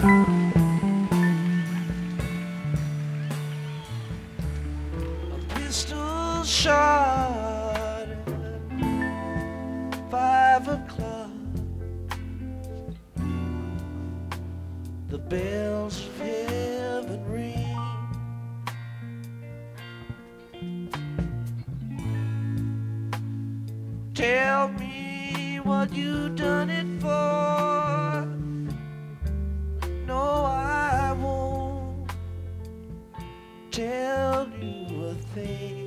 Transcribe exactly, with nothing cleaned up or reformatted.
A pistol shot at five o'clock. The bells of heaven ring. Tell me what you done it for. No, I won't tell you a thing.